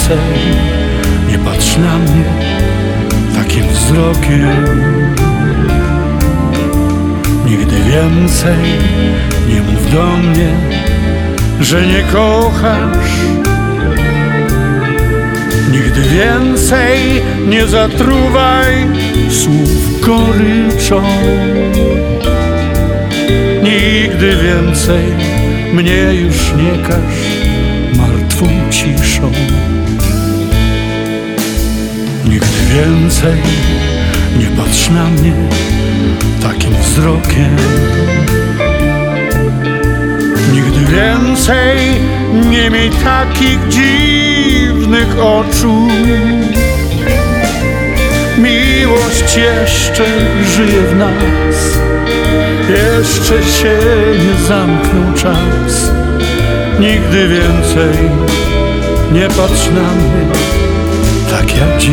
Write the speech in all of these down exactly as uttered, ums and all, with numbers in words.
więcej nie patrz na mnie takim wzrokiem. Nigdy więcej nie mów do mnie, że nie kochasz. Nigdy więcej nie zatruwaj słów goryczą. Nigdy więcej mnie już nie każ martwą ciszą. Nigdy więcej nie patrz na mnie takim wzrokiem. Nigdy więcej nie miej takich dziwnych oczu. Miłość jeszcze żyje w nas, jeszcze się nie zamknął czas. Nigdy więcej nie patrz na mnie tak jak dziś.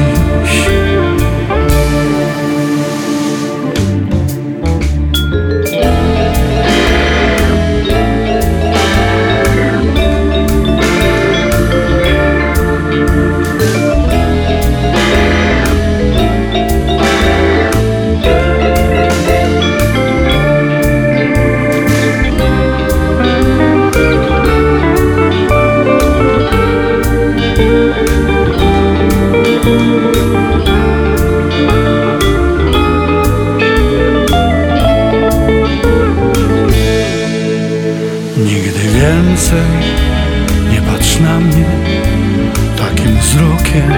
Nigdy więcej nie patrz na mnie takim wzrokiem.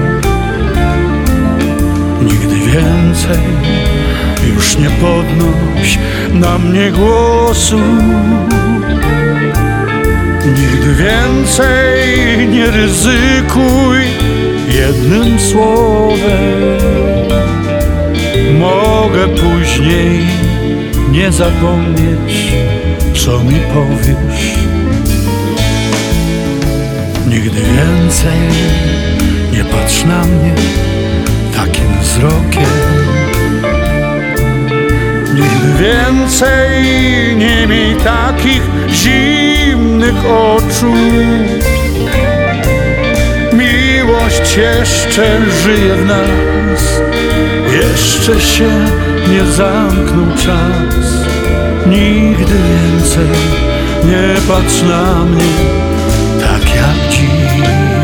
Nigdy więcej już nie podnoś na mnie głosu. Nigdy więcej nie ryzykuj jednym słowem. Mogę później nie zapomnieć, co mi powiesz. Nigdy więcej nie patrz na mnie takim wzrokiem. Nigdy więcej nie miej takich zimnych oczu. Miłość jeszcze żyje w nas, jeszcze się nie zamknął czas. Nigdy więcej nie patrz na mnie tak jak dziś.